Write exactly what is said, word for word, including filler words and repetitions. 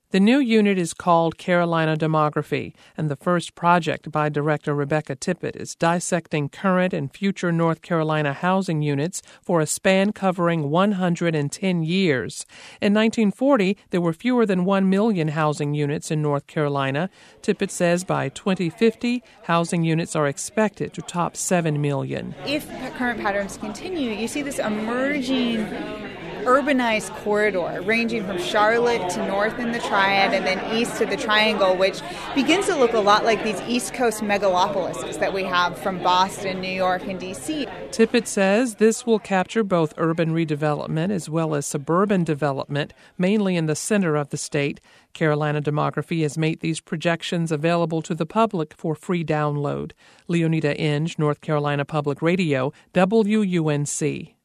The new unit is called Carolina Demography, and the first project by Director Rebecca Tippett is dissecting current and future North Carolina housing units for a span covering one hundred ten years. In nineteen forty, there were fewer than one million housing units in North Carolina. Tippett says by twenty fifty, housing units are expected to top seven million. If current patterns continue, you see this emerging urbanized corridor ranging from Charlotte to north in the Triad and then east to the Triangle, which begins to look a lot like these East Coast megalopolises that we have from Boston, New York, and D C. Tippett says this will capture both urban redevelopment as well as suburban development, mainly in the center of the state. Carolina Demography has made these projections available to the public for free download. Leonida Inge, North Carolina Public Radio, W U N C.